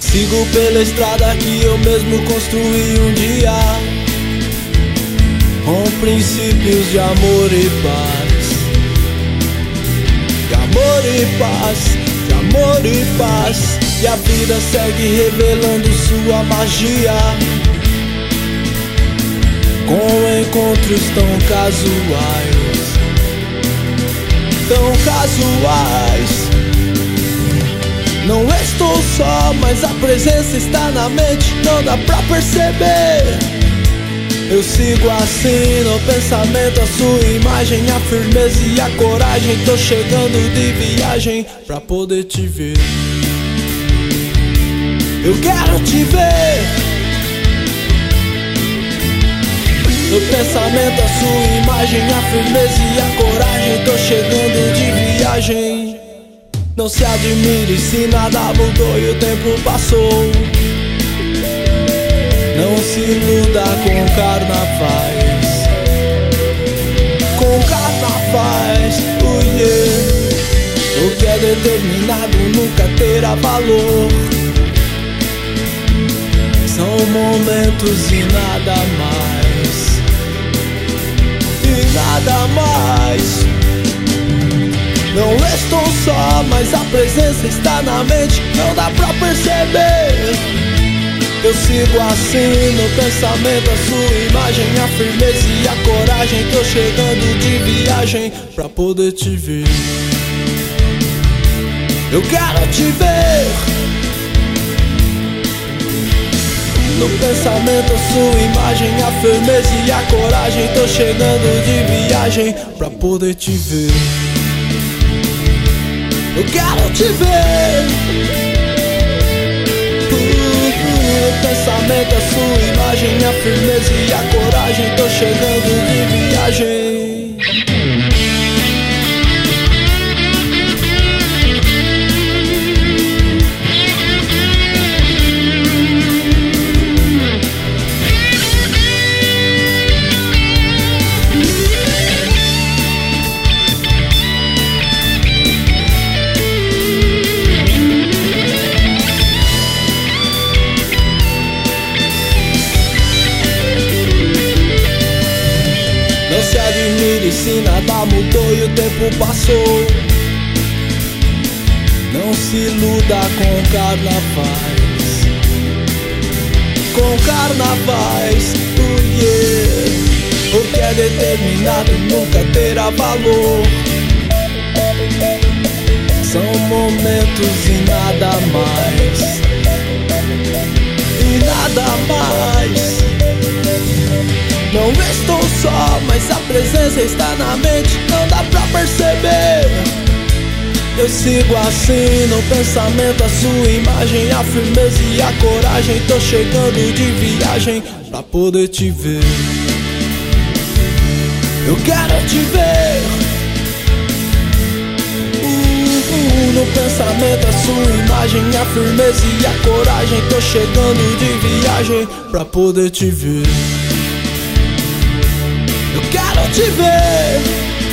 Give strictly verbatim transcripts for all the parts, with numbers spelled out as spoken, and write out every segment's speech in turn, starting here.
Sigo pela estrada que eu mesmo construí um dia, com princípios de amor e paz. De amor e paz, de amor e paz. E a vida segue revelando sua magia, com encontros tão casuais, tão casuais. Não estou só, mas a presença está na mente, não dá pra perceber. Eu sigo assim no pensamento, a sua imagem, a firmeza e a coragem. Tô chegando de viagem pra poder te ver. Eu quero te ver. No pensamento, a sua imagem, a firmeza e a coragem. Tô chegando de viagem. Não se admire se nada mudou e o tempo passou. Não se iluda com carnavais, com carnavais, oh yeah. O que é determinado nunca terá valor. São momentos e nada mais, e nada mais. Não estou só, mas a presença está na mente, não dá pra perceber. Eu sigo assim no pensamento, a sua imagem, a firmeza e a coragem. Tô chegando de viagem pra poder te ver. Eu quero te ver. No pensamento, a sua imagem, a firmeza e a coragem. Tô chegando de viagem pra poder te ver. Eu quero te ver. uh, uh, O pensamento, a sua imagem, a firmeza e a coragem. Tô chegando de viagem. Não se admire se nada mudou e o tempo passou. Não se iluda com carnavais, com carnavais, oh yeah. O que é determinado nunca terá valor. São momentos e nada mais, e nada mais. Não estou só, mas a presença está na mente, não dá pra perceber. Eu sigo assim no pensamento, a sua imagem, a firmeza e a coragem. Tô chegando de viagem pra poder te ver. Eu quero te ver. uh, uh, No pensamento, a sua imagem, a firmeza e a coragem. Tô chegando de viagem pra poder te ver. Eu quero te ver.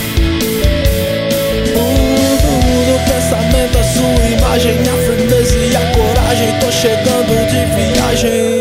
uh, uh, No pensamento, a sua imagem, a firmeza e a coragem. Tô chegando de viagem.